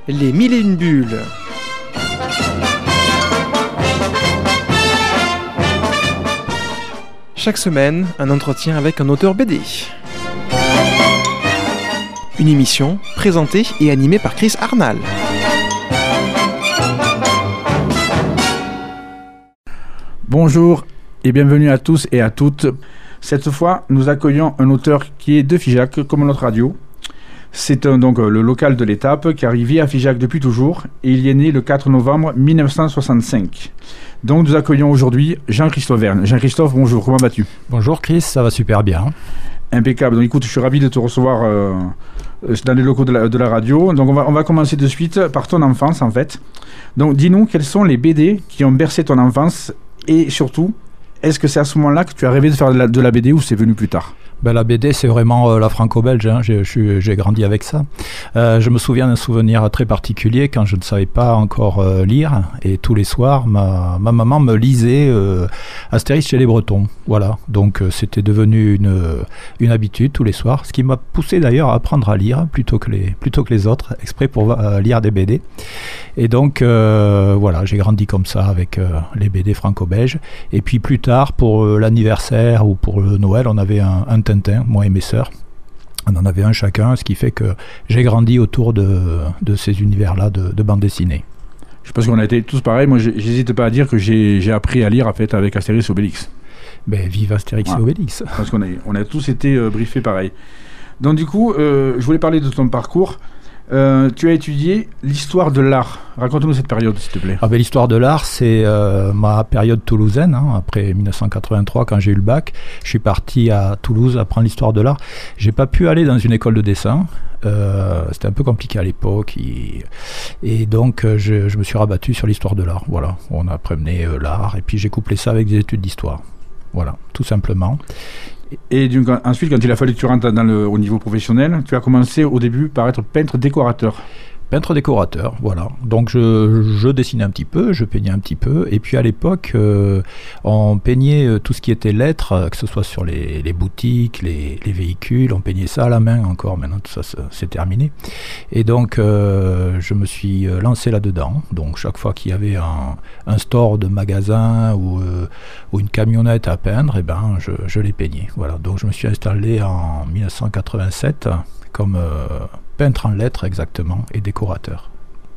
Les mille et une bulles. Chaque semaine, un entretien avec un auteur BD. Une émission présentée et animée par Chris Arnal. Bonjour et bienvenue à tous et à toutes. Cette fois, nous accueillons un auteur qui est de Figeac, comme notre radio. C'est donc le local de l'étape qui arrive à Figeac depuis toujours et il y est né le 4 novembre 1965. Donc nous accueillons aujourd'hui Jean-Christophe Verne. Jean-Christophe, bonjour, comment vas-tu ? Bonjour Chris, ça va super bien. Impeccable. Donc écoute, je suis ravi de te recevoir dans les locaux de la radio. Donc on va commencer de suite par ton enfance en fait. Donc dis-nous quels sont les BD qui ont bercé ton enfance et surtout, est-ce que c'est à ce moment-là que tu as rêvé de faire de la BD ou c'est venu plus tard ? La BD, c'est vraiment la franco-belge, hein. J'ai grandi avec ça. Je me souviens d'un souvenir très particulier quand je ne savais pas encore lire. Et tous les soirs, ma maman me lisait Astérix chez les Bretons. Voilà, donc c'était devenu une habitude tous les soirs. Ce qui m'a poussé d'ailleurs à apprendre à lire plutôt que les autres, exprès pour lire des BD. Et donc, voilà, j'ai grandi comme ça avec les BD franco-belges. Et puis plus tard, pour l'anniversaire ou pour le Noël, on avait un Tintin, moi et mes sœurs. On en avait un chacun, ce qui fait que j'ai grandi autour de ces univers-là de bande dessinée. Je pense qu'on a été tous pareils. Moi, j'hésite pas à dire que j'ai appris à lire en fait, avec Astérix et Obélix. Vive Astérix et Obélix. Parce qu'on a tous été briefés pareil. Donc du coup, je voulais parler de ton parcours. Tu as étudié l'histoire de l'art. Raconte-nous cette période, s'il te plaît. L'histoire de l'art, c'est ma période toulousaine. Après 1983, quand j'ai eu le bac, je suis parti à Toulouse apprendre l'histoire de l'art. J'ai pas pu aller dans une école de dessin. C'était un peu compliqué à l'époque. Et donc, je me suis rabattu sur l'histoire de l'art. Voilà, on apprenait l'art. Et puis, j'ai couplé ça avec des études d'histoire. Voilà, tout simplement. Et ensuite, quand il a fallu que tu rentres au niveau professionnel, tu as commencé au début par être peintre-décorateur. Peintre-décorateur, voilà. Donc je dessinais un petit peu, je peignais un petit peu. Et puis à l'époque, on peignait tout ce qui était lettres, que ce soit sur les boutiques, les véhicules. On peignait ça à la main encore. Maintenant, tout ça, c'est terminé. Et donc, je me suis lancé là-dedans. Donc, chaque fois qu'il y avait un store de magasin ou une camionnette à peindre, je les peignais. Voilà. Donc, je me suis installé en 1987 comme peintre en lettres exactement et décorateur.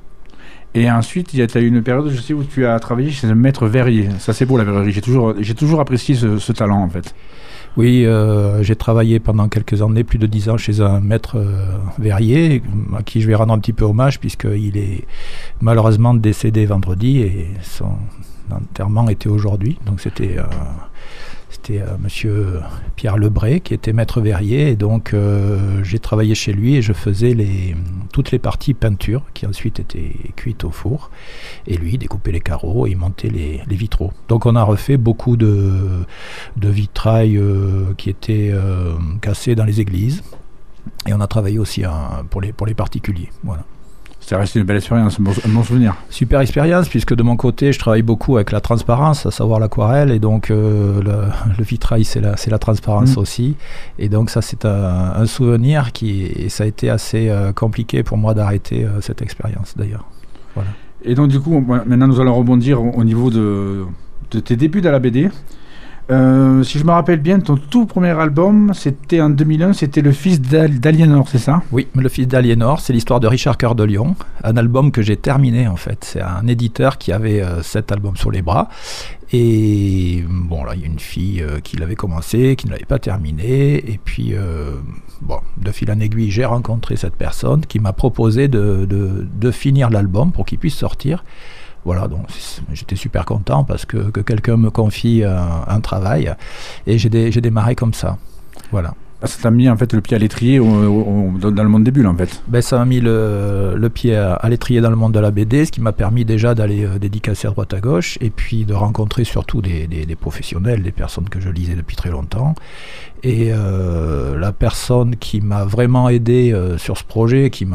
Et ensuite, il y a eu une période, je sais, où tu as travaillé chez un maître verrier. Ça, c'est beau, la verrerie. J'ai toujours apprécié ce talent, en fait. Oui, j'ai travaillé pendant quelques années, plus de 10 ans, chez un maître verrier, à qui je vais rendre un petit peu hommage, puisqu'il est malheureusement décédé vendredi, et son enterrement était aujourd'hui. Donc c'était monsieur Pierre Lebray qui était maître verrier, et donc j'ai travaillé chez lui et je faisais toutes les parties peinture qui ensuite étaient cuites au four, et lui découpait les carreaux et montait les vitraux. Donc on a refait beaucoup de vitrail qui étaient cassés dans les églises, et on a travaillé aussi pour les particuliers. Voilà. Ça reste une belle expérience, un bon souvenir. Super expérience, puisque de mon côté, je travaille beaucoup avec la transparence, à savoir l'aquarelle, et donc le vitrail, c'est la transparence aussi. Et donc ça, c'est un souvenir et ça a été assez compliqué pour moi d'arrêter cette expérience, d'ailleurs. Voilà. Et donc du coup, maintenant, nous allons rebondir au niveau de tes débuts dans la BD. Si je me rappelle bien, ton tout premier album, c'était en 2001, c'était Le Fils d'Aliénor, c'est ça ? Oui, Le Fils d'Aliénor, c'est l'histoire de Richard Cœur de Lion, un album que j'ai terminé en fait. C'est un éditeur qui avait 7 albums sur les bras. Et bon, là, il y a une fille qui l'avait commencé, qui ne l'avait pas terminé. Et puis, de fil en aiguille, j'ai rencontré cette personne qui m'a proposé de finir l'album pour qu'il puisse sortir. Voilà, donc j'étais super content parce que quelqu'un me confie un travail, et j'ai démarré comme ça. Voilà. Ça t'a mis en fait le pied à l'étrier dans le monde des bulles en fait. Ça m'a mis le pied à l'étrier dans le monde de la BD, ce qui m'a permis déjà d'aller dédicacer à droite à gauche, et puis de rencontrer surtout des professionnels, des personnes que je lisais depuis très longtemps. Et la personne qui m'a vraiment aidé sur ce projet, qui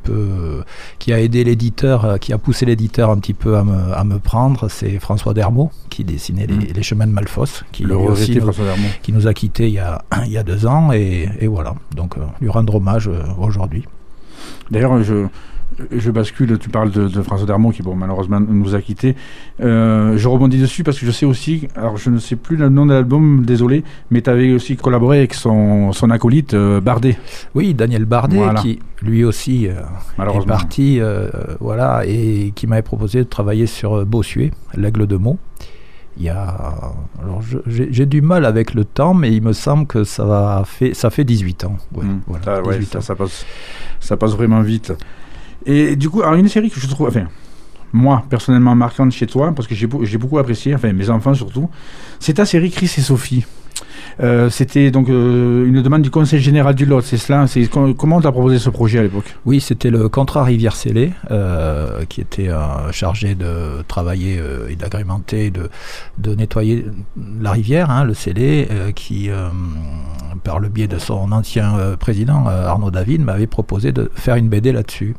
a aidé l'éditeur, qui a poussé l'éditeur un petit peu à me prendre, c'est François Dermot, qui dessinait les chemins de Malfosse, qui nous a quittés il y a 2 ans, et voilà, donc lui rendre hommage aujourd'hui. D'ailleurs, Je bascule, tu parles de François Darmon qui, bon, malheureusement, nous a quittés. Je rebondis dessus parce que je sais aussi, alors je ne sais plus le nom de l'album, désolé, mais tu avais aussi collaboré avec son acolyte Bardet. Oui, Daniel Bardet, voilà. Qui lui aussi est parti, voilà, et qui m'avait proposé de travailler sur Bossuet, l'Aigle de Meaux. Alors j'ai du mal avec le temps, mais il me semble que ça fait 18 ans. Ouais, voilà, 18 ans. Ça passe vraiment vite. Et du coup, alors une série que je trouve, enfin, moi personnellement marquante chez toi, parce que j'ai beaucoup apprécié, enfin mes enfants surtout, c'est ta série Chris et Sophie. C'était donc une demande du Conseil général du Lot, c'est cela. Comment tu as proposé ce projet à l'époque ? Oui, c'était le contrat Rivière-Célé qui était chargé de travailler et d'agrémenter, de nettoyer la rivière, le Célé, qui, par le biais de son ancien président Arnaud David, m'avait proposé de faire une BD là-dessus.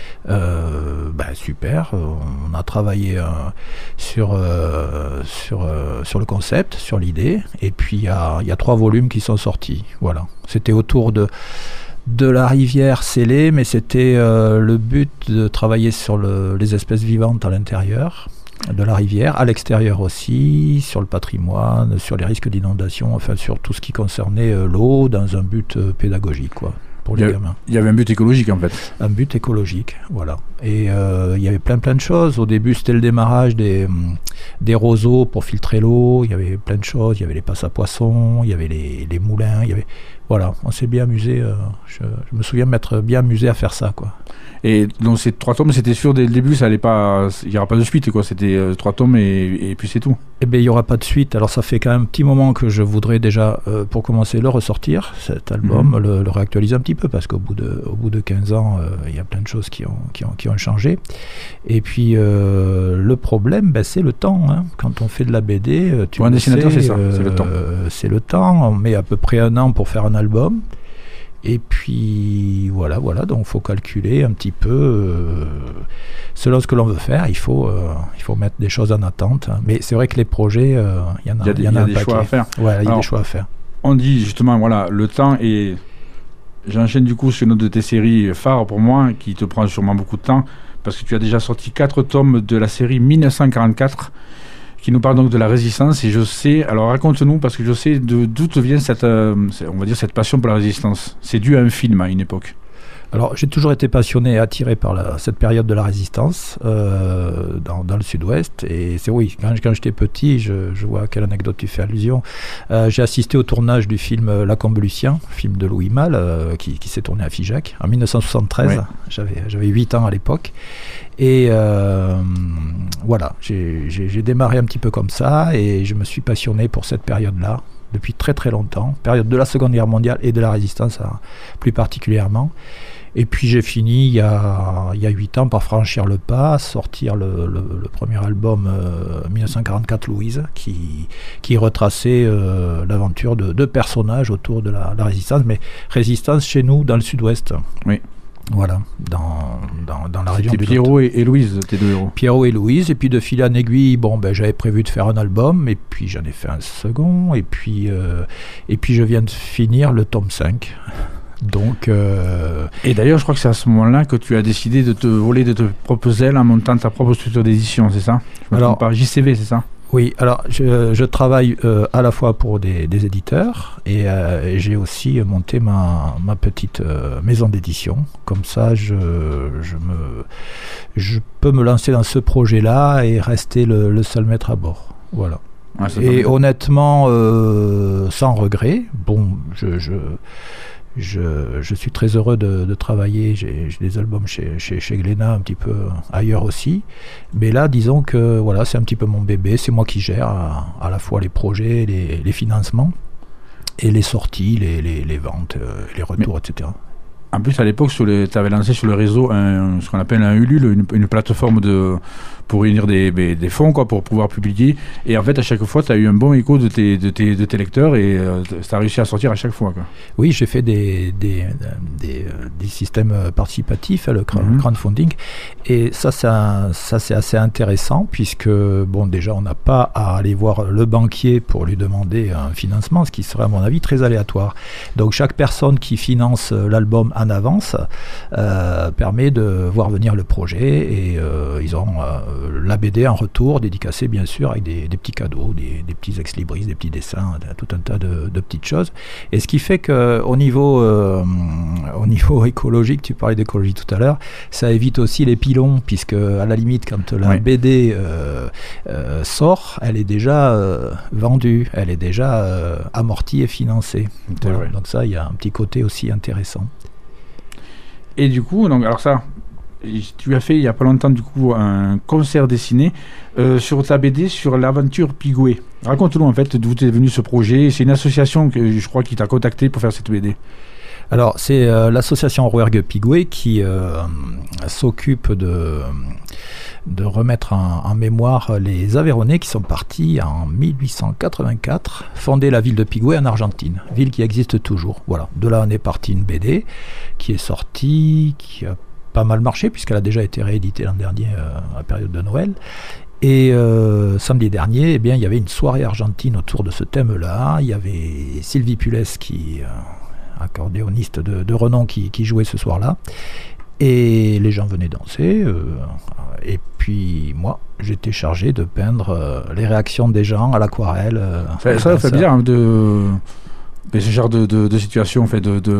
Super, on a travaillé sur le concept, sur l'idée, et puis il y a 3 volumes qui sont sortis. Voilà, c'était autour de la rivière Célé, mais c'était le but de travailler sur les espèces vivantes à l'intérieur de la rivière, à l'extérieur aussi, sur le patrimoine, sur les risques d'inondation, enfin sur tout ce qui concernait l'eau dans un but pédagogique, quoi. Pour les gamins. Il y avait un but écologique en fait. Un but écologique, voilà. Et il y avait plein de choses. Au début, c'était le démarrage des roseaux pour filtrer l'eau. Il y avait plein de choses. Il y avait les passes à poissons, il y avait les moulins. Voilà, on s'est bien amusé. Je me souviens m'être bien amusé à faire ça, quoi. Et donc ces 3 tomes, c'était sûr dès le début, il n'y aura pas de suite, quoi. C'était 3 tomes et puis c'est tout. Eh bien, il n'y aura pas de suite. Alors ça fait quand même un petit moment que je voudrais déjà, pour commencer, le ressortir, cet album, le réactualiser un petit peu, parce qu'au bout de 15 ans, il y a plein de choses qui ont changé. Et puis le problème, c'est le temps. Quand on fait de la BD, pour un dessinateur, c'est ça, c'est le temps. C'est le temps. On met à peu près 1 an pour faire un album. Et puis voilà, donc il faut calculer un petit peu selon ce que l'on veut faire. Il faut mettre des choses en attente. Mais c'est vrai que les projets, il y en a des choix à faire. Ouais, il y a des choix à faire. On dit justement, voilà, le temps, et j'enchaîne du coup sur une autre de tes séries phares pour moi, qui te prend sûrement beaucoup de temps, parce que tu as déjà sorti 4 tomes de la série 1944, qui nous parle donc de la résistance. Et je sais, alors raconte-nous, parce que je sais d'où te vient cette passion pour la résistance. C'est dû à un film à une époque. Alors j'ai toujours été passionné et attiré par cette période de la résistance dans le sud-ouest. Et c'est oui, quand j'étais petit, je vois à quelle anecdote tu fais allusion. J'ai assisté au tournage du film Lacombe Lucien, film de Louis Malle, qui s'est tourné à Figeac en 1973. Ouais. J'avais 8 ans à l'époque. Et voilà, j'ai démarré un petit peu comme ça, et je me suis passionné pour cette période-là depuis très très longtemps, période de la Seconde Guerre mondiale et de la résistance plus particulièrement. Et puis j'ai fini il y a 8 ans par franchir le pas, sortir le premier album 1944 Louise, qui retraçait l'aventure de 2 personnages autour de la résistance, mais résistance chez nous dans le sud-ouest. Oui. Voilà, dans la région du Pierrot et Louise, tes 2 héros. Pierrot et Louise, et puis de fil en aiguille, j'avais prévu de faire un album, et puis j'en ai fait un second, et puis je viens de finir le tome 5. Donc, Et d'ailleurs, je crois que c'est à ce moment-là que tu as décidé de te voler de tes propres ailes en montant ta propre structure d'édition, c'est ça ? Alors, par JCV, c'est ça ? Oui, alors je travaille à la fois pour des éditeurs, et j'ai aussi monté ma petite maison d'édition. Comme ça, je peux me lancer dans ce projet-là et rester le seul maître à bord. Voilà. Ouais, et honnêtement, sans regret, je suis très heureux de travailler. J'ai des albums chez Glénat, un petit peu ailleurs aussi. Mais là, disons que voilà, c'est un petit peu mon bébé. C'est moi qui gère à la fois les projets, les financements, et les sorties, les ventes, les retours, etc. En plus, à l'époque, tu avais lancé sur le réseau ce qu'on appelle un Ulule, une plateforme pour réunir des fonds, quoi, pour pouvoir publier. Et en fait, à chaque fois, tu as eu un bon écho de tes lecteurs, et tu as réussi à sortir à chaque fois, quoi. Oui, j'ai fait des systèmes participatifs, le crowdfunding. Et ça c'est assez intéressant, puisque, déjà, on n'a pas à aller voir le banquier pour lui demander un financement, ce qui serait, à mon avis, très aléatoire. Donc, chaque personne qui finance l'album en avance permet de voir venir le projet et ils ont la BD en retour, dédicacée bien sûr, avec des petits cadeaux, des petits ex-libris, des petits dessins, tout un tas de petites choses. Et ce qui fait qu'au niveau écologique, tu parlais d'écologie tout à l'heure, ça évite aussi les pilons, puisque à la limite, quand la BD sort, elle est déjà vendue, elle est déjà amortie et financée. Voilà. Donc ça, il y a un petit côté aussi intéressant. Et du coup, alors ça, tu as fait il n'y a pas longtemps du coup un concert dessiné sur ta BD sur l'aventure Pigoué. Raconte-nous en fait d'où est venu ce projet. C'est une association que je crois qui t'a contacté pour faire cette BD. Alors c'est l'association Rouergue Pigoué qui s'occupe de remettre en mémoire les Aveyronnais qui sont partis en 1884 fonder la ville de Pigoué en Argentine, ville qui existe toujours. Voilà. De là on est parti une BD qui est sortie, qui a pas mal marché puisqu'elle a déjà été rééditée l'an dernier à la période de Noël. Et samedi dernier, il y avait une soirée argentine autour de ce thème-là. Il y avait Sylvie Pulès, accordéoniste de renom, qui jouait ce soir-là. Et les gens venaient danser. Et puis moi, j'étais chargé de peindre les réactions des gens à l'aquarelle. Ça fait bizarre de ce genre de situation, en fait,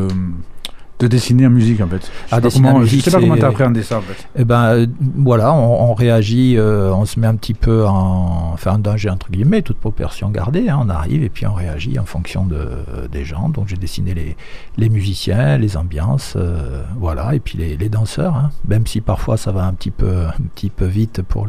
de dessiner en musique en fait. Je sais pas comment tu as appréhendé ça en fait. Eh ben voilà, on réagit, on se met un petit peu en danger entre guillemets, toute proportion gardée, on arrive et puis on réagit en fonction des gens. Donc j'ai dessiné les musiciens, les ambiances, voilà, et puis les danseurs, même si parfois ça va un petit peu vite pour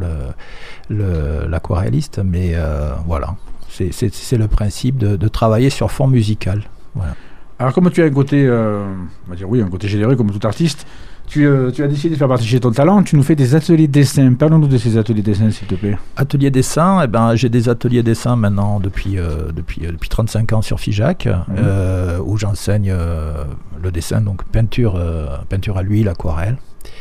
l'aquarelliste, mais voilà, c'est le principe de travailler sur fond musical. Voilà. Alors comme tu as un côté, on va dire un côté généreux comme tout artiste, tu as décidé de faire partager ton talent, tu nous fais des ateliers de dessin. Parlons-nous de ces ateliers de dessin s'il te plaît. Ateliers dessin, j'ai des ateliers dessin maintenant depuis 35 ans sur Figeac, où j'enseigne le dessin, donc peinture à l'huile, aquarelle.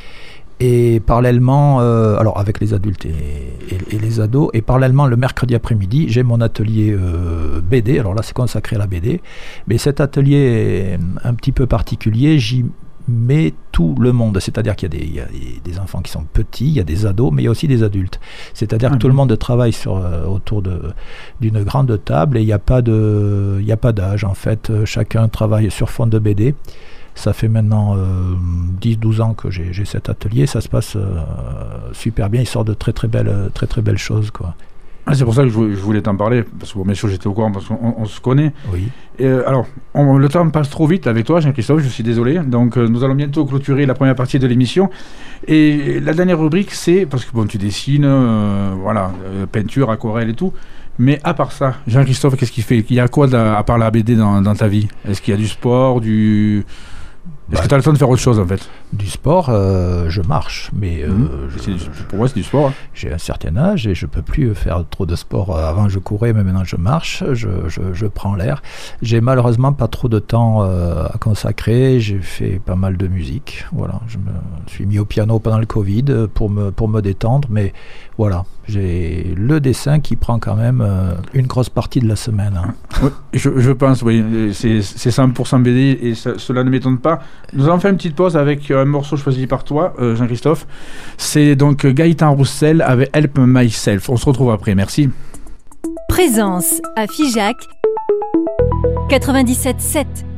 Et parallèlement, alors avec les adultes et les ados, et parallèlement le mercredi après-midi, j'ai mon atelier BD. Alors là, c'est consacré à la BD. Mais cet atelier est un petit peu particulier. J'y mets tout le monde. C'est-à-dire qu'il y a des enfants qui sont petits, il y a des ados, mais il y a aussi des adultes. C'est-à-dire que tout le monde travaille autour d'une grande table et il n'y a pas d'âge. En fait, chacun travaille sur fond de BD. Ça fait maintenant 10-12 ans que j'ai cet atelier, ça se passe super bien, il sort de très très belles choses, quoi. C'est pour ça que je voulais t'en parler, parce que bien sûr j'étais au courant, parce qu'on se connaît. Oui. Et, alors, le temps passe trop vite avec toi, Jean-Christophe, je suis désolé. Donc nous allons bientôt clôturer la première partie de l'émission. Et la dernière rubrique, c'est, parce que tu dessines, peinture, aquarelle et tout. Mais à part ça, Jean-Christophe, qu'est-ce qu'il fait ? Il y a quoi à part la BD dans ta vie ? Est-ce qu'il y a du sport, Est-ce que tu as le temps de faire autre chose en fait ? Du sport, je marche, mais pour moi c'est du sport. J'ai un certain âge et je peux plus faire trop de sport. Avant je courais, mais maintenant je marche, je prends l'air. J'ai malheureusement pas trop de temps à consacrer. J'ai fait pas mal de musique. Voilà, je me suis mis au piano pendant le Covid pour me détendre, mais voilà, j'ai le dessin qui prend quand même une grosse partie de la semaine. Oui, je pense, oui, c'est 100% BD et cela ne m'étonne pas. Nous allons faire une petite pause avec un morceau choisi par toi, Jean-Christophe. C'est donc Gaëtan Roussel avec Help Myself. On se retrouve après, merci. Présence à Figeac 97.7.